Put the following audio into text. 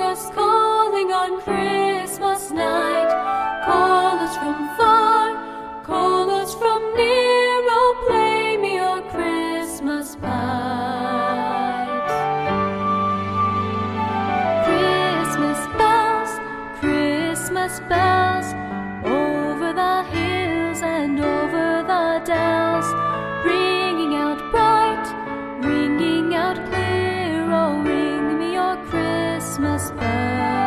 us calling on Christmas night. Call us from far, call us from near, oh play me your Christmas pipes. Christmas bells, over the hills and over the dells, ringing out bright, ringing out clear, oh ring me your Christmas bells.